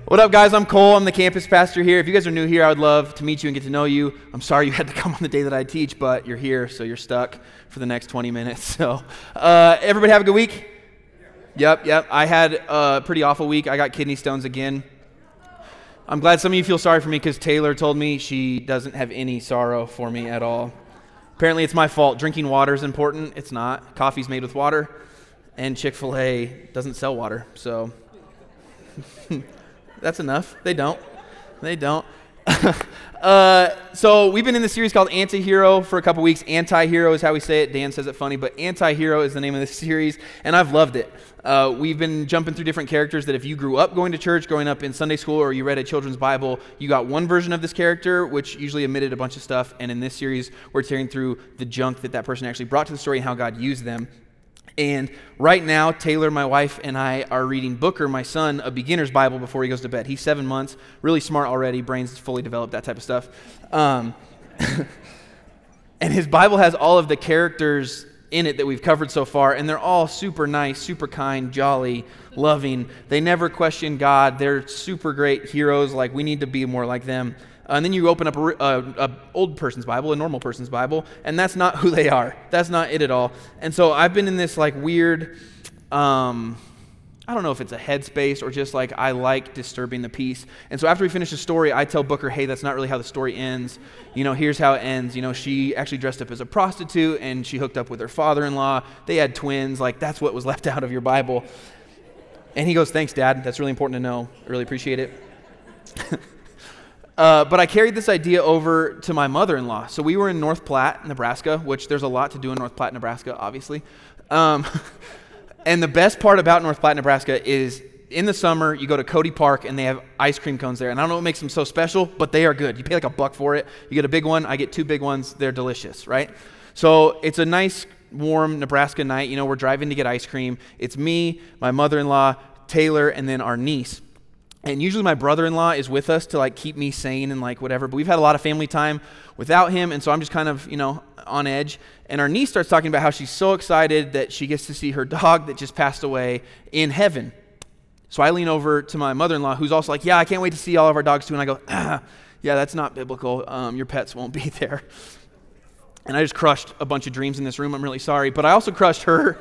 What up, guys? I'm Cole. I'm the campus pastor here. If you guys are new here, I would love to meet you and get to know you. I'm sorry you had to come on the day that I teach, but you're here, so you're stuck for the next 20 minutes. So, everybody have a good week? Yep. I had a pretty awful week. I got kidney stones again. I'm glad some of you feel sorry for me because Taylor told me she doesn't have any sorrow for me at all. Apparently, it's my fault. Drinking water is important. It's not. Coffee's made with water, and Chick-fil-A doesn't sell water, so... That's enough. They don't. So we've been in this series called Anti-Hero for a couple weeks. Anti-Hero is how we say it. Dan says it funny, but Anti-Hero is the name of this series, and I've loved it. We've been jumping through different characters that if you grew up going to church, growing up in Sunday school, or you read a children's Bible, you got one version of this character, which usually omitted a bunch of stuff, and in this series, we're tearing through the junk that person actually brought to the story and how God used them. And right now, Taylor, my wife, and I are reading Booker, my son, a beginner's Bible before he goes to bed. He's 7 months, really smart already, brain's fully developed, that type of stuff. And his Bible has all of the characters in it that we've covered so far, and they're all super nice, super kind, jolly, loving. They never question God. They're super great heroes. Like, we need to be more like them. And then you open up a old person's Bible, a normal person's Bible, and that's not who they are. That's not it at all. And so I've been in this like weird, I don't know if it's a headspace or just like I like disturbing the peace. And so after we finish the story, I tell Booker, hey, that's not really how the story ends. Here's how it ends. She actually dressed up as a prostitute and she hooked up with her father-in-law. They had twins. Like, that's what was left out of your Bible. And he goes, thanks, Dad. That's really important to know. I really appreciate it. But I carried this idea over to my mother-in-law. So we were in North Platte, Nebraska, which there's a lot to do in North Platte, Nebraska, obviously. And the best part about North Platte, Nebraska is in the summer, you go to Cody Park and they have ice cream cones there. And I don't know what makes them so special, but they are good. You pay like $1 for it. You get a big one. I get 2 big ones. They're delicious, right? So it's a nice, warm Nebraska night. We're driving to get ice cream. It's me, my mother-in-law, Taylor, and then our niece. And usually my brother-in-law is with us to like keep me sane and like whatever, but we've had a lot of family time without him, and so I'm just kind of, on edge. And our niece starts talking about how she's so excited that she gets to see her dog that just passed away in heaven. So I lean over to my mother-in-law, who's also like, yeah, I can't wait to see all of our dogs too. And I go, yeah, that's not biblical. Your pets won't be there. And I just crushed a bunch of dreams in this room. I'm really sorry. But I also crushed her.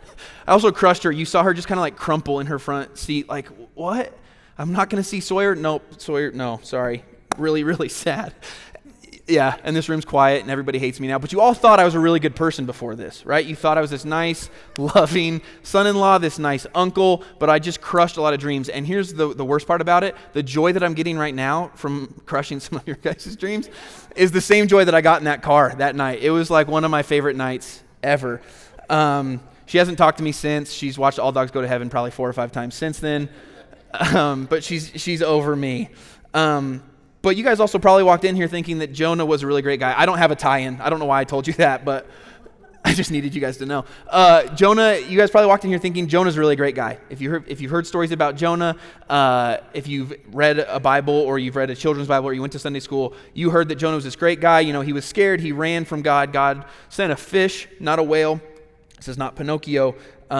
You saw her just kind of like crumple in her front seat. Like, what? I'm not going to see Sawyer? Nope, Sawyer, no, sorry. Really, really sad. Yeah, and this room's quiet and everybody hates me now. But you all thought I was a really good person before this, right? You thought I was this nice, loving son-in-law, this nice uncle, but I just crushed a lot of dreams. And here's the worst part about it. The joy that I'm getting right now from crushing some of your guys' dreams is the same joy that I got in that car that night. It was like one of my favorite nights ever. She hasn't talked to me since. She's watched All Dogs Go to Heaven probably 4 or 5 times since then. But she's over me. But you guys also probably walked in here thinking that Jonah was a really great guy. I don't have a tie-in. I don't know why I told you that, but I just needed you guys to know. Jonah, you guys probably walked in here thinking Jonah's a really great guy. If you've heard stories about Jonah, if you've read a Bible or you've read a children's Bible or you went to Sunday school, you heard that Jonah was this great guy. He was scared. He ran from God. God sent a fish, not a whale. This is not Pinocchio.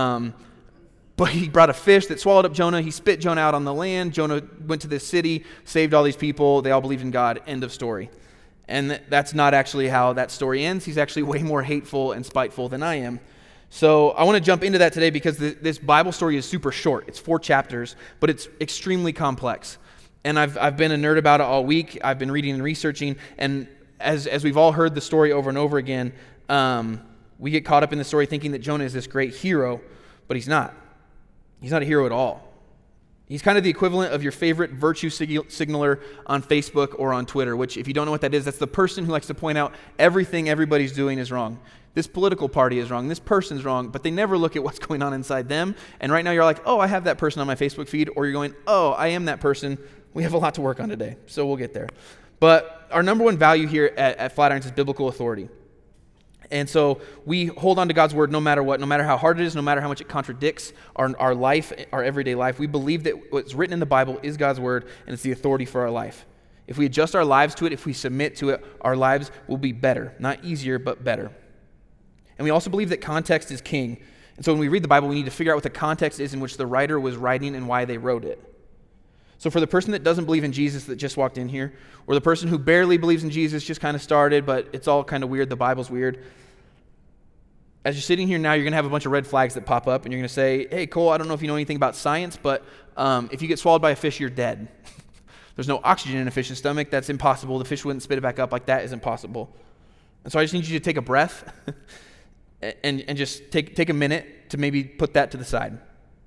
But he brought a fish that swallowed up Jonah. He spit Jonah out on the land. Jonah went to this city, saved all these people. They all believed in God. End of story. And that's not actually how that story ends. He's actually way more hateful and spiteful than I am. So I want to jump into that today because this Bible story is super short. It's 4 chapters, but it's extremely complex. And I've been a nerd about it all week. I've been reading and researching. And as we've all heard the story over and over again, we get caught up in the story thinking that Jonah is this great hero, but he's not. He's not a hero at all. He's kind of the equivalent of your favorite virtue signaler on Facebook or on Twitter, which if you don't know what that is, that's the person who likes to point out everything everybody's doing is wrong. This political party is wrong. This person's wrong, but they never look at what's going on inside them. And right now you're like, oh, I have that person on my Facebook feed, or you're going, oh, I am that person. We have a lot to work on today, so we'll get there. But our number one value here at Flatirons is biblical authority. And so we hold on to God's word no matter what, no matter how hard it is, no matter how much it contradicts our life, our everyday life. We believe that what's written in the Bible is God's word, and it's the authority for our life. If we adjust our lives to it, if we submit to it, our lives will be better. Not easier, but better. And we also believe that context is king. And so when we read the Bible, we need to figure out what the context is in which the writer was writing and why they wrote it. So for the person that doesn't believe in Jesus that just walked in here, or the person who barely believes in Jesus, just kind of started, but it's all kind of weird, the Bible's weird, as you're sitting here now, you're going to have a bunch of red flags that pop up, and you're going to say, hey, Cole, I don't know if you know anything about science, but if you get swallowed by a fish, you're dead. There's no oxygen in a fish's stomach. That's impossible. The fish wouldn't spit it back up. Like, that is impossible. And so I just need you to take a breath and just take a minute to maybe put that to the side.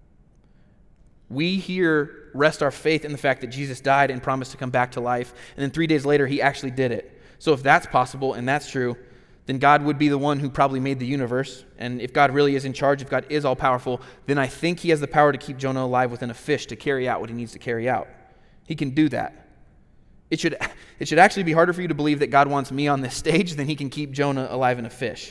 We here rest our faith in the fact that Jesus died and promised to come back to life, and then 3 days later, he actually did it. So if that's possible and that's true, then God would be the one who probably made the universe. And if God really is in charge, if God is all-powerful, then I think he has the power to keep Jonah alive within a fish to carry out what he needs to carry out. He can do that. It should actually be harder for you to believe that God wants me on this stage than he can keep Jonah alive in a fish.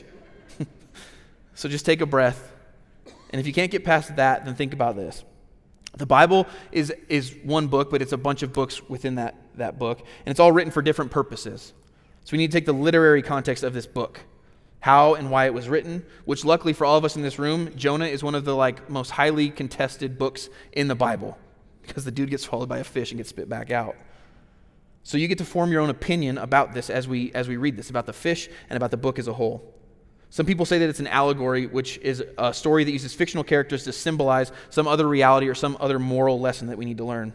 So just take a breath. And if you can't get past that, then think about this. The Bible is one book, but it's a bunch of books within that book. And it's all written for different purposes. So we need to take the literary context of this book, how and why it was written, which luckily for all of us in this room, Jonah is one of the most highly contested books in the Bible, because the dude gets swallowed by a fish and gets spit back out. So you get to form your own opinion about this as we read this, about the fish and about the book as a whole. Some people say that it's an allegory, which is a story that uses fictional characters to symbolize some other reality or some other moral lesson that we need to learn.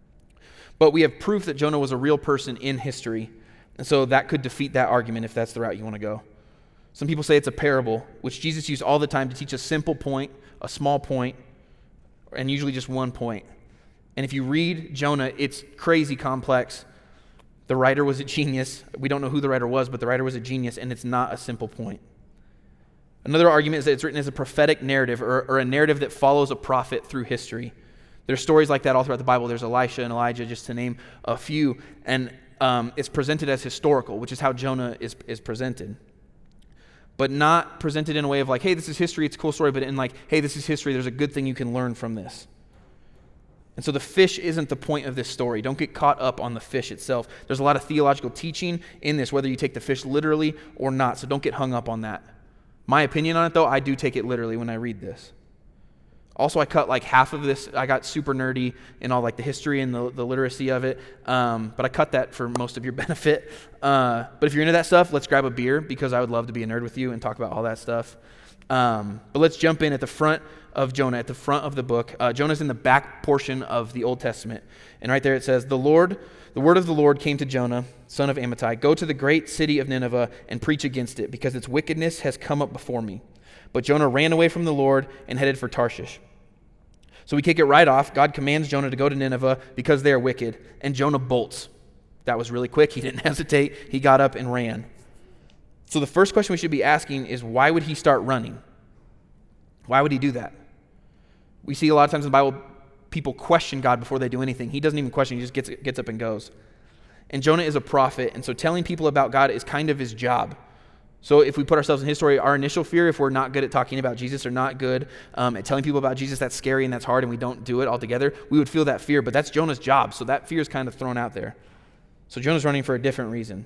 But we have proof that Jonah was a real person in history, and so that could defeat that argument if that's the route you want to go. Some people say it's a parable, which Jesus used all the time to teach a simple point, a small point, and usually just one point. And if you read Jonah, it's crazy complex. The writer was a genius. We don't know who the writer was, but the writer was a genius, and it's not a simple point. Another argument is that it's written as a prophetic narrative, or a narrative that follows a prophet through history. There's stories like that all throughout the Bible. There's Elisha and Elijah, just to name a few, and it's presented as historical, which is how Jonah is presented. But not presented in a way of like, hey, this is history, it's a cool story, but in like, hey, this is history, there's a good thing you can learn from this. And so the fish isn't the point of this story. Don't get caught up on the fish itself. There's a lot of theological teaching in this, whether you take the fish literally or not, so don't get hung up on that. My opinion on it, though, I do take it literally when I read this. Also, I cut like half of this. I got super nerdy in all like the history and the literacy of it, but I cut that for most of your benefit. But if you're into that stuff, let's grab a beer, because I would love to be a nerd with you and talk about all that stuff. But let's jump in at the front of Jonah, at the front of the book. Jonah's in the back portion of the Old Testament. And right there it says, the word of the Lord came to Jonah, son of Amittai. Go to the great city of Nineveh and preach against it, because its wickedness has come up before me. But Jonah ran away from the Lord and headed for Tarshish. So we kick it right off. God commands Jonah to go to Nineveh because they are wicked. And Jonah bolts. That was really quick. He didn't hesitate. He got up and ran. So the first question we should be asking is, why would he start running? Why would he do that? We see a lot of times in the Bible, people question God before they do anything. He doesn't even question. He just gets up and goes. And Jonah is a prophet, and so telling people about God is kind of his job. So if we put ourselves in his story, our initial fear, if we're not good at talking about Jesus or not good at telling people about Jesus, that's scary and that's hard and we don't do it altogether, we would feel that fear. But that's Jonah's job, so that fear is kind of thrown out there. So Jonah's running for a different reason.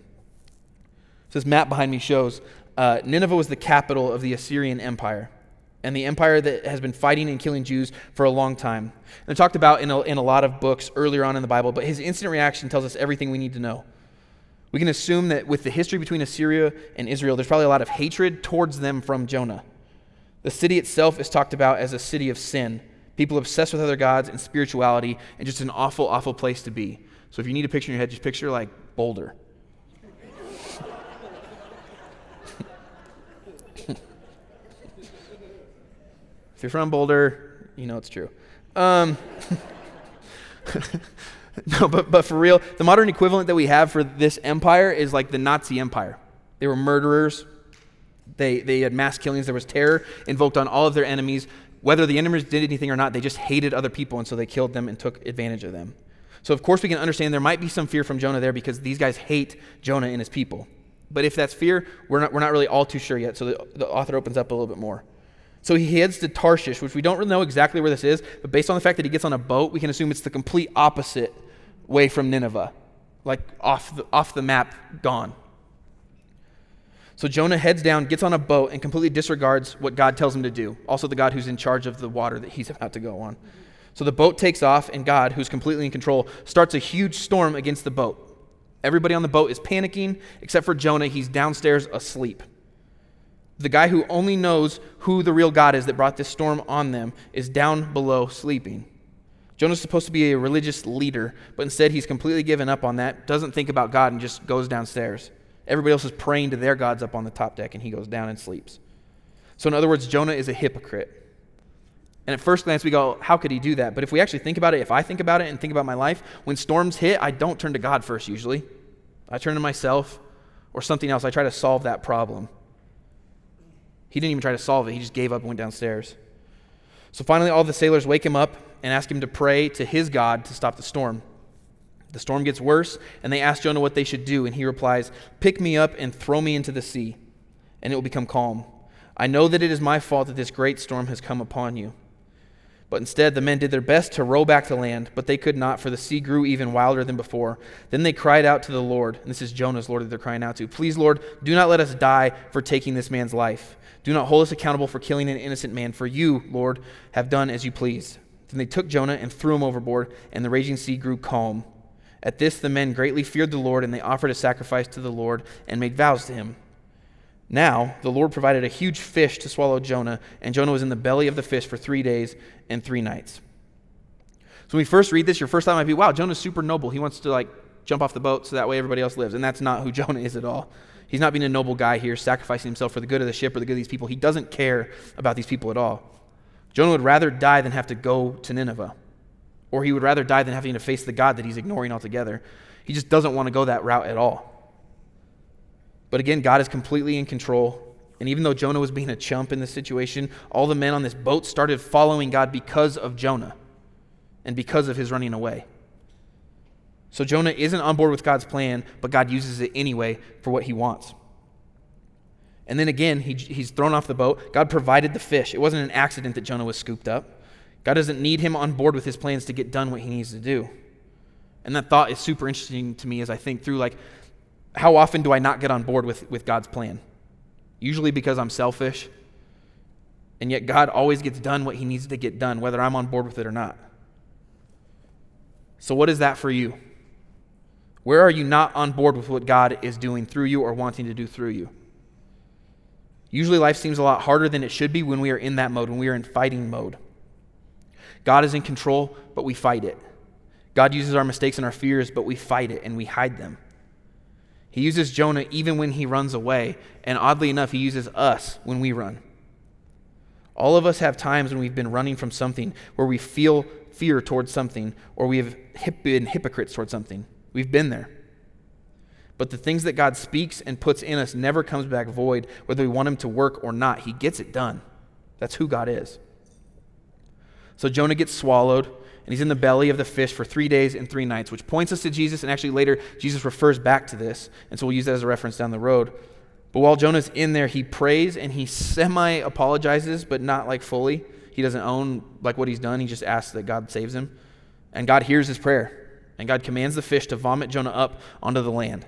This map behind me shows Nineveh was the capital of the Assyrian Empire, and the empire that has been fighting and killing Jews for a long time. And it's talked about in a lot of books earlier on in the Bible, but his instant reaction tells us everything we need to know. We can assume that with the history between Assyria and Israel, there's probably a lot of hatred towards them from Jonah. The city itself is talked about as a city of sin, people obsessed with other gods and spirituality, and just an awful, awful place to be. So if you need a picture in your head, just picture like Boulder. If you're from Boulder, you know it's true. No, but for real, the modern equivalent that we have for this empire is like the Nazi Empire. They were murderers. They had mass killings. There was terror invoked on all of their enemies. Whether the enemies did anything or not, they just hated other people, and so they killed them and took advantage of them. So of course we can understand there might be some fear from Jonah there, because these guys hate Jonah and his people. But if that's fear, we're not really all too sure yet. So the author opens up a little bit more. So he heads to Tarshish, which we don't really know exactly where this is, but based on the fact that he gets on a boat, we can assume it's the complete opposite way from Nineveh, like off the map, gone. So Jonah heads down, gets on a boat, and completely disregards what God tells him to do. Also the God who's in charge of the water that he's about to go on. So the boat takes off, and God, who's completely in control, starts a huge storm against the boat. Everybody on the boat is panicking, except for Jonah. He's downstairs asleep. The guy who only knows who the real God is that brought this storm on them is down below sleeping. Jonah's supposed to be a religious leader, but instead he's completely given up on that, doesn't think about God, and just goes downstairs. Everybody else is praying to their gods up on the top deck, and he goes down and sleeps. So in other words, Jonah is a hypocrite. And at first glance, we go, how could he do that? But if we actually think about it, if I think about it and think about my life, when storms hit, I don't turn to God first usually. I turn to myself or something else. I try to solve that problem. He didn't even try to solve it. He just gave up and went downstairs. So finally, all the sailors wake him up and ask him to pray to his God to stop the storm. The storm gets worse, and they ask Jonah what they should do, and he replies, "Pick me up and throw me into the sea, and it will become calm. I know that it is my fault that this great storm has come upon you." But instead, the men did their best to row back to land, but they could not, for the sea grew even wilder than before. Then they cried out to the Lord, and this is Jonah's Lord that they're crying out to. "Please, Lord, do not let us die for taking this man's life. Do not hold us accountable for killing an innocent man, for you, Lord, have done as you pleased." Then they took Jonah and threw him overboard, and the raging sea grew calm. At this, the men greatly feared the Lord, and they offered a sacrifice to the Lord and made vows to him. Now, the Lord provided a huge fish to swallow Jonah, and Jonah was in the belly of the fish for 3 days and 3 nights. So when we first read this, your first thought might be, wow, Jonah's super noble. He wants to jump off the boat so that way everybody else lives. And that's not who Jonah is at all. He's not being a noble guy here, sacrificing himself for the good of the ship or the good of these people. He doesn't care about these people at all. Jonah would rather die than have to go to Nineveh. Or he would rather die than having to face the God that he's ignoring altogether. He just doesn't want to go that route at all. But again, God is completely in control. And even though Jonah was being a chump in this situation, all the men on this boat started following God because of Jonah and because of his running away. So Jonah isn't on board with God's plan, but God uses it anyway for what he wants. And then again, he's thrown off the boat. God provided the fish. It wasn't an accident that Jonah was scooped up. God doesn't need him on board with his plans to get done what he needs to do. And that thought is super interesting to me as I think through, how often do I not get on board with God's plan? Usually because I'm selfish, and yet God always gets done what he needs to get done, whether I'm on board with it or not. So what is that for you? Where are you not on board with what God is doing through you or wanting to do through you? Usually life seems a lot harder than it should be when we are in that mode, when we are in fighting mode. God is in control, but we fight it. God uses our mistakes and our fears, but we fight it and we hide them. He uses Jonah even when he runs away, and oddly enough, he uses us when we run. All of us have times when we've been running from something, where we feel fear towards something, or we have been hypocrites towards something. We've been there. But the things that God speaks and puts in us never comes back void, whether we want him to work or not. He gets it done. That's who God is. So Jonah gets swallowed, and he's in the belly of the fish for 3 days and 3 nights, which points us to Jesus, and actually later Jesus refers back to this, and so we'll use that as a reference down the road. But while Jonah's in there, he prays and he semi-apologizes, but not fully. He doesn't own what he's done. He just asks that God saves him. And God hears his prayer, and God commands the fish to vomit Jonah up onto the land.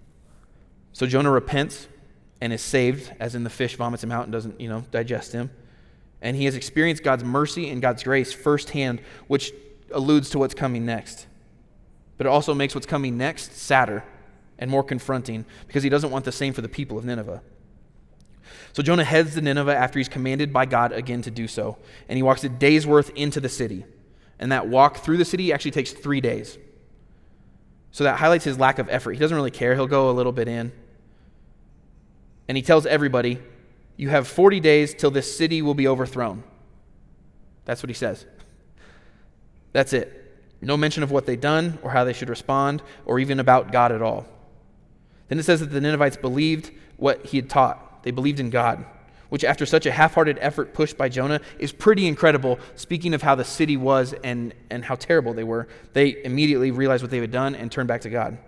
So Jonah repents and is saved, as in the fish vomits him out and doesn't, digest him. And he has experienced God's mercy and God's grace firsthand, which alludes to what's coming next. But it also makes what's coming next sadder and more confronting, because he doesn't want the same for the people of Nineveh. So Jonah heads to Nineveh after he's commanded by God again to do so. And he walks a day's worth into the city. And that walk through the city actually takes 3 days. So that highlights his lack of effort. He doesn't really care. He'll go a little bit in. And he tells everybody, you have 40 days till this city will be overthrown. That's what he says. That's it. No mention of what they've done or how they should respond or even about God at all. Then it says that the Ninevites believed what he had taught. They believed in God, which after such a half-hearted effort pushed by Jonah is pretty incredible. Speaking of how the city was and how terrible they were, they immediately realized what they had done and turned back to God.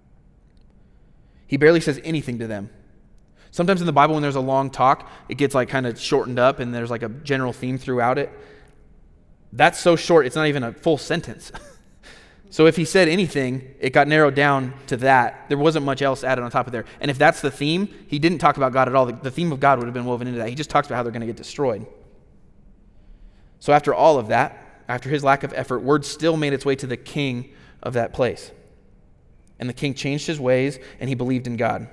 He barely says anything to them. Sometimes in the Bible, when there's a long talk, it gets kind of shortened up and there's a general theme throughout it. That's so short, it's not even a full sentence. So if he said anything, it got narrowed down to that. There wasn't much else added on top of there. And if that's the theme, he didn't talk about God at all. The theme of God would have been woven into that. He just talks about how they're going to get destroyed. So after all of that, after his lack of effort, word still made its way to the king of that place. And the king changed his ways, and he believed in God.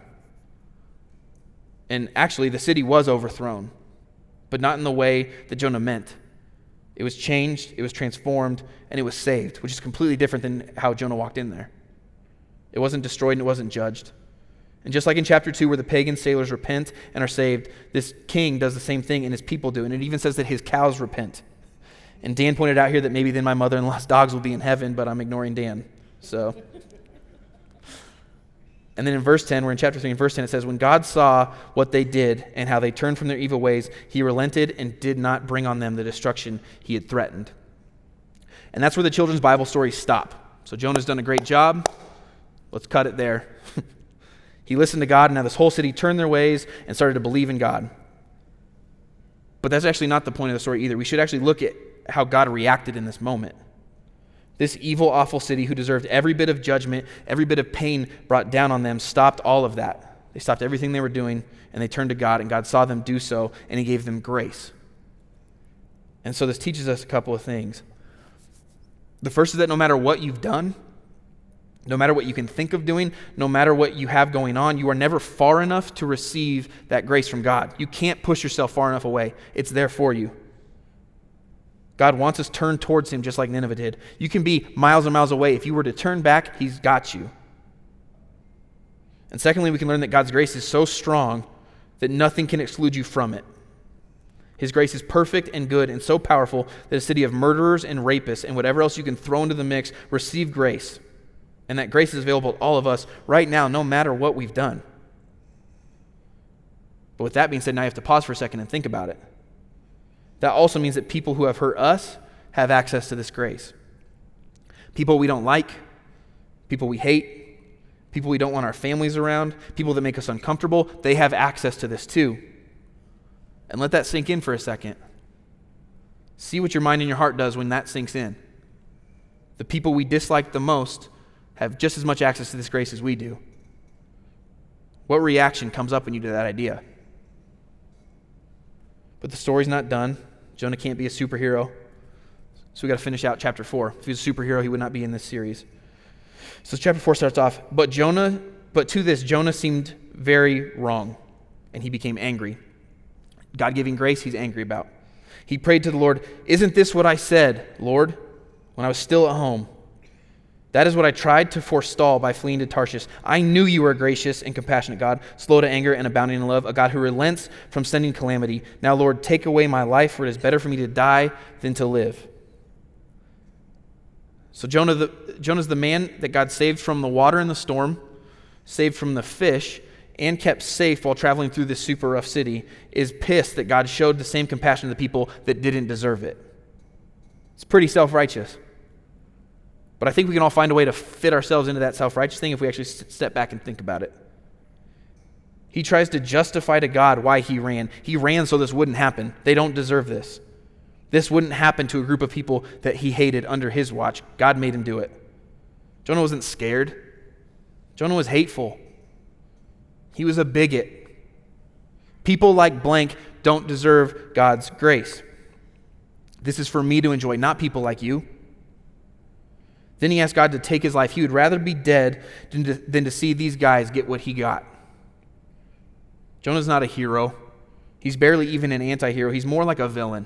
And actually, the city was overthrown, but not in the way that Jonah meant. It was changed, it was transformed, and it was saved, which is completely different than how Jonah walked in there. It wasn't destroyed and it wasn't judged. And just like in chapter 2 where the pagan sailors repent and are saved, this king does the same thing and his people do. And it even says that his cows repent. And Dan pointed out here that maybe then my mother-in-law's dogs will be in heaven, but I'm ignoring Dan. So, and then in verse 10, we're in chapter 3, in verse 10, it says, when God saw what they did and how they turned from their evil ways, he relented and did not bring on them the destruction he had threatened. And that's where the children's Bible stories stop. So Jonah's done a great job. Let's cut it there. He listened to God, and now this whole city turned their ways and started to believe in God. But that's actually not the point of the story either. We should actually look at how God reacted in this moment. This evil, awful city who deserved every bit of judgment, every bit of pain brought down on them, stopped all of that. They stopped everything they were doing, and they turned to God, and God saw them do so, and he gave them grace. And so this teaches us a couple of things. The first is that no matter what you've done, no matter what you can think of doing, no matter what you have going on, you are never far enough to receive that grace from God. You can't push yourself far enough away. It's there for you. God wants us turned towards him just like Nineveh did. You can be miles and miles away. If you were to turn back, he's got you. And secondly, we can learn that God's grace is so strong that nothing can exclude you from it. His grace is perfect and good and so powerful that a city of murderers and rapists and whatever else you can throw into the mix receive grace. And that grace is available to all of us right now, no matter what we've done. But with that being said, now you have to pause for a second and think about it. That also means that people who have hurt us have access to this grace. People we don't like, people we hate, people we don't want our families around, people that make us uncomfortable, they have access to this too. And let that sink in for a second. See what your mind and your heart does when that sinks in. The people we dislike the most have just as much access to this grace as we do. What reaction comes up when you do that idea? But the story's not done. Jonah can't be a superhero. So we got to finish out chapter 4. If he was a superhero, he would not be in this series. So chapter 4 starts off, but to this Jonah seemed very wrong, and he became angry. God giving grace, he's angry about. He prayed to the Lord, "Isn't this what I said, Lord, when I was still at home? That is what I tried to forestall by fleeing to Tarshish. I knew you were a gracious and compassionate God, slow to anger and abounding in love, a God who relents from sending calamity. Now, Lord, take away my life, for it is better for me to die than to live." So Jonah's the man that God saved from the water and the storm, saved from the fish, and kept safe while traveling through this super rough city, is pissed that God showed the same compassion to the people that didn't deserve it. It's pretty self-righteous. But I think we can all find a way to fit ourselves into that self-righteous thing if we actually step back and think about it. He tries to justify to God why he ran. He ran so this wouldn't happen. They don't deserve this. This wouldn't happen to a group of people that he hated under his watch. God made him do it. Jonah wasn't scared. Jonah was hateful. He was a bigot. People like blank don't deserve God's grace. This is for me to enjoy, not people like you. Then he asked God to take his life. He would rather be dead than to see these guys get what he got. Jonah's not a hero. He's barely even an anti-hero. He's more like a villain.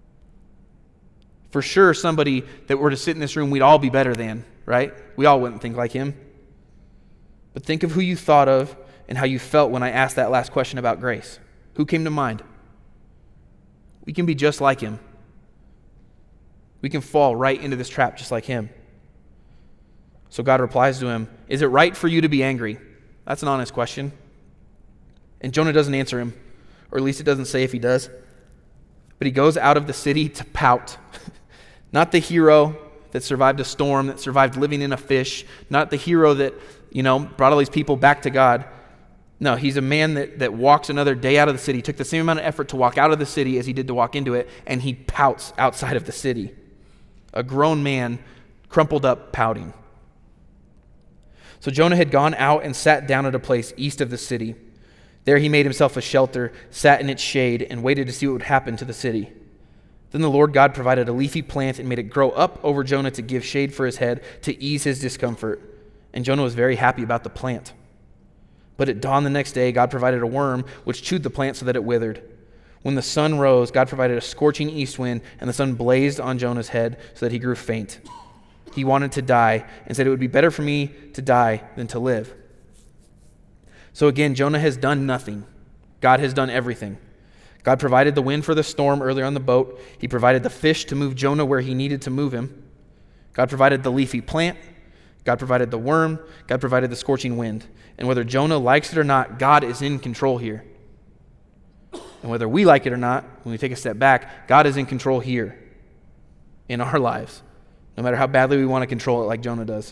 For sure, somebody that were to sit in this room, we'd all be better than, right? We all wouldn't think like him. But think of who you thought of and how you felt when I asked that last question about grace. Who came to mind? We can be just like him. We can fall right into this trap just like him. So God replies to him, "Is it right for you to be angry?" That's an honest question. And Jonah doesn't answer him, or at least it doesn't say if he does. But he goes out of the city to pout. Not the hero that survived a storm, that survived living in a fish, not the hero that, brought all these people back to God. No, he's a man that walks another day out of the city, took the same amount of effort to walk out of the city as he did to walk into it, and he pouts outside of the city. A grown man, crumpled up, pouting. So Jonah had gone out and sat down at a place east of the city. There he made himself a shelter, sat in its shade, and waited to see what would happen to the city. Then the Lord God provided a leafy plant and made it grow up over Jonah to give shade for his head, to ease his discomfort. And Jonah was very happy about the plant. But at dawn the next day, God provided a worm which chewed the plant so that it withered. When the sun rose, God provided a scorching east wind, and the sun blazed on Jonah's head so that he grew faint. He wanted to die and said, "It would be better for me to die than to live." So again, Jonah has done nothing. God has done everything. God provided the wind for the storm earlier on the boat. He provided the fish to move Jonah where he needed to move him. God provided the leafy plant. God provided the worm. God provided the scorching wind. And whether Jonah likes it or not, God is in control here. And whether we like it or not, when we take a step back, God is in control here in our lives, no matter how badly we want to control it like Jonah does.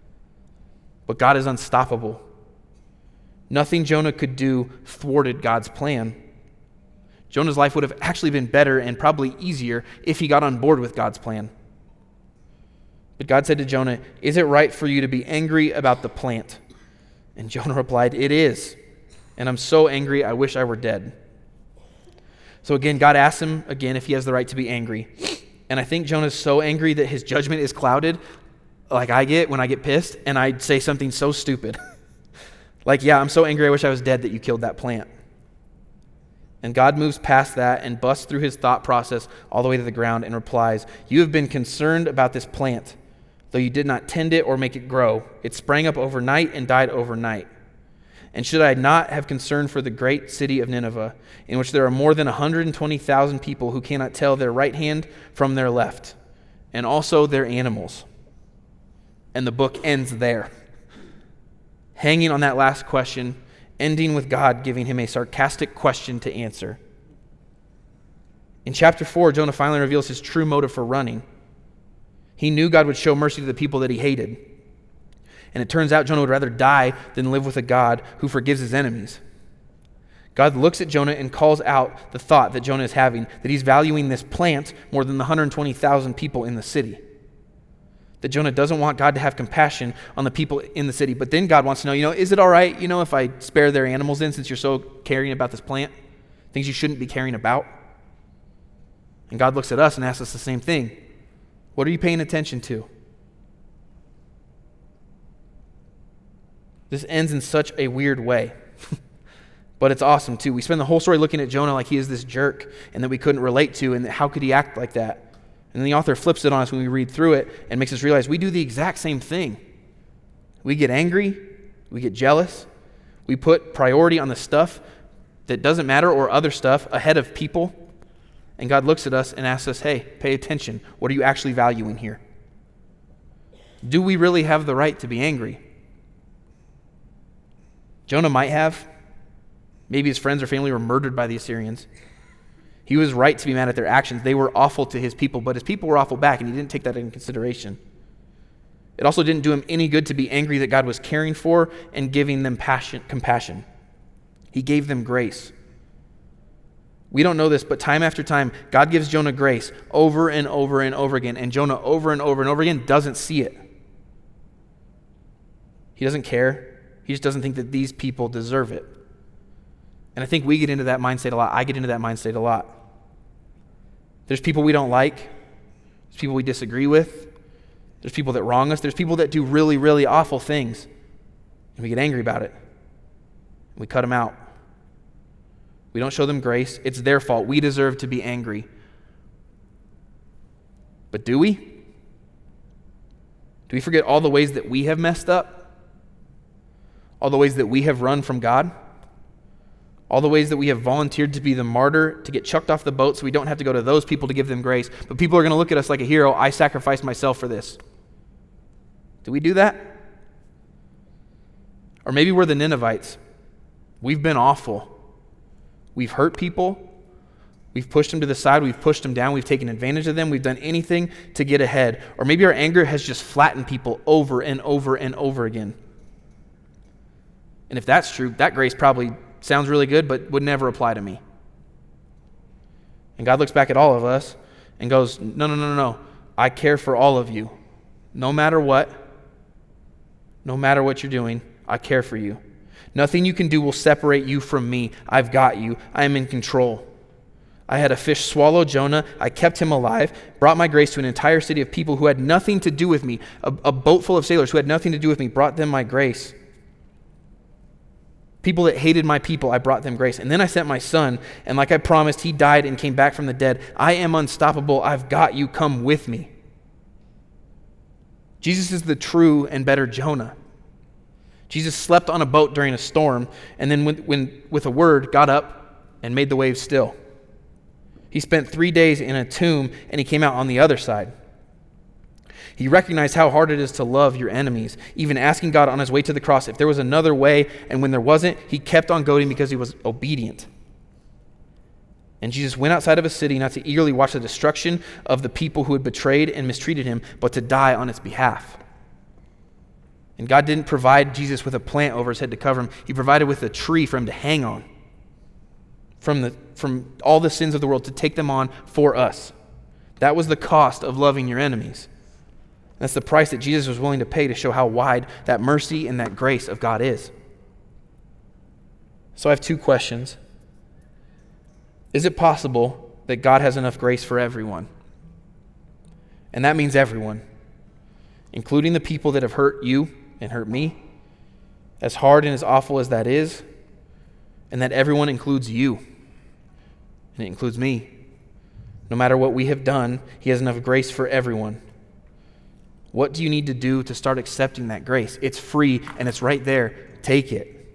But God is unstoppable. Nothing Jonah could do thwarted God's plan. Jonah's life would have actually been better and probably easier if he got on board with God's plan. But God said to Jonah, "Is it right for you to be angry about the plant?" And Jonah replied, "It is. And I'm so angry, I wish I were dead." So again, God asks him again if he has the right to be angry. And I think Jonah's so angry that his judgment is clouded, like I get when I get pissed, and I say something so stupid. Like, yeah, I'm so angry, I wish I was dead that you killed that plant. And God moves past that and busts through his thought process all the way to the ground and replies, "You have been concerned about this plant, though you did not tend it or make it grow. It sprang up overnight and died overnight. And should I not have concern for the great city of Nineveh, in which there are more than 120,000 people who cannot tell their right hand from their left, and also their animals?" And the book ends there, hanging on that last question, ending with God giving him a sarcastic question to answer. In chapter 4, Jonah finally reveals his true motive for running. He knew God would show mercy to the people that he hated. And it turns out Jonah would rather die than live with a God who forgives his enemies. God looks at Jonah and calls out the thought that Jonah is having, that he's valuing this plant more than the 120,000 people in the city. That Jonah doesn't want God to have compassion on the people in the city. But then God wants to know, is it all right, if I spare their animals in, since you're so caring about this plant? Things you shouldn't be caring about. And God looks at us and asks us the same thing. What are you paying attention to? This ends in such a weird way. But it's awesome too. We spend the whole story looking at Jonah like he is this jerk and that we couldn't relate to, and how could he act like that? And then the author flips it on us when we read through it and makes us realize we do the exact same thing. We get angry, we get jealous, we put priority on the stuff that doesn't matter or other stuff ahead of people. And God looks at us and asks us, hey, pay attention. What are you actually valuing here? Do we really have the right to be angry? Jonah might have. Maybe his friends or family were murdered by the Assyrians. He was right to be mad at their actions. They were awful to his people, but his people were awful back, and he didn't take that into consideration. It also didn't do him any good to be angry that God was caring for and giving them compassion. He gave them grace. We don't know this, but time after time, God gives Jonah grace over and over and over again, and Jonah over and over and over again doesn't see it. He doesn't care. He just doesn't think that these people deserve it. And I think we get into that mindset a lot. I get into that mindset a lot. There's people we don't like. There's people we disagree with. There's people that wrong us. There's people that do really, really awful things. And we get angry about it. We cut them out. We don't show them grace. It's their fault. We deserve to be angry. But do we? Do we forget all the ways that we have messed up? All the ways that we have run from God? All the ways that we have volunteered to be the martyr, to get chucked off the boat so we don't have to go to those people to give them grace. But people are going to look at us like a hero. I sacrificed myself for this. Do we do that? Or maybe we're the Ninevites. We've been awful. We've hurt people. We've pushed them to the side. We've pushed them down. We've taken advantage of them. We've done anything to get ahead. Or maybe our anger has just flattened people over and over and over again. And if that's true, that grace probably sounds really good, but would never apply to me. And God looks back at all of us and goes, no. I care for all of you. No matter what you're doing, I care for you. Nothing you can do will separate you from me. I've got you. I am in control. I had a fish swallow Jonah. I kept him alive, brought my grace to an entire city of people who had nothing to do with me. A boat full of sailors who had nothing to do with me, brought them my grace. People that hated my people, I brought them grace. And then I sent my son, and like I promised, he died and came back from the dead. I am unstoppable. I've got you. Come with me. Jesus is the true and better Jonah. Jesus slept on a boat during a storm, and then when with a word, got up and made the waves still. He spent 3 days in a tomb, and he came out on the other side. He recognized how hard it is to love your enemies, even asking God on his way to the cross if there was another way, and when there wasn't, he kept on going because he was obedient. And Jesus went outside of a city not to eagerly watch the destruction of the people who had betrayed and mistreated him, but to die on its behalf. And God didn't provide Jesus with a plant over his head to cover him. He provided with a tree for him to hang on from all the sins of the world, to take them on for us. That was the cost of loving your enemies. That's the price that Jesus was willing to pay to show how wide that mercy and that grace of God is. So I have 2 questions. Is it possible that God has enough grace for everyone? And that means everyone, including the people that have hurt you and hurt me, as hard and as awful as that is, and that everyone includes you, and it includes me. No matter what we have done, he has enough grace for everyone. What do you need to do to start accepting that grace? It's free and it's right there. Take it.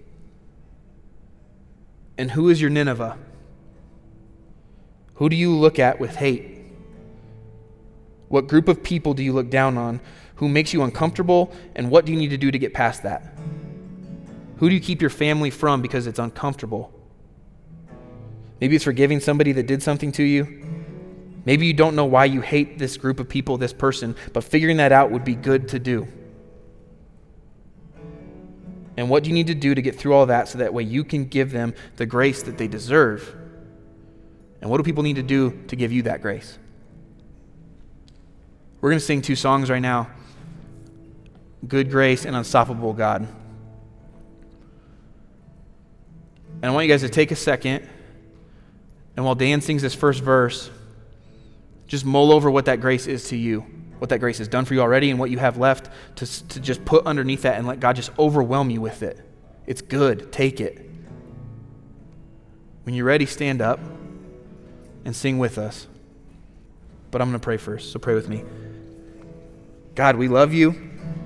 And who is your Nineveh? Who do you look at with hate? What group of people do you look down on? Who makes you uncomfortable? And what do you need to do to get past that? Who do you keep your family from because it's uncomfortable? Maybe it's forgiving somebody that did something to you. Maybe you don't know why you hate this group of people, this person, but figuring that out would be good to do. And what do you need to do to get through all that so that way you can give them the grace that they deserve? And what do people need to do to give you that grace? We're going to sing 2 songs right now. Good Grace and Unstoppable God. And I want you guys to take a second, and while Dan sings this first verse, just mull over what that grace is to you, what that grace has done for you already, and what you have left to just put underneath that and let God just overwhelm you with it. It's good. Take it. When you're ready, stand up and sing with us. But I'm going to pray first, so pray with me. God, we love you.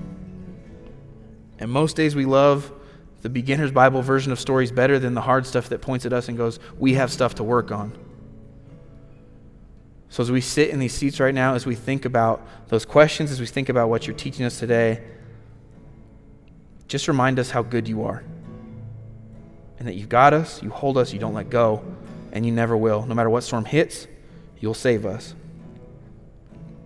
And most days we love the beginner's Bible version of stories better than the hard stuff that points at us and goes, we have stuff to work on. So as we sit in these seats right now, as we think about those questions, as we think about what you're teaching us today, just remind us how good you are. And that you've got us, you hold us, you don't let go, and you never will. No matter what storm hits, you'll save us.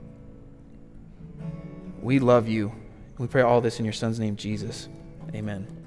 We love you. We pray all this in your Son's name, Jesus. Amen.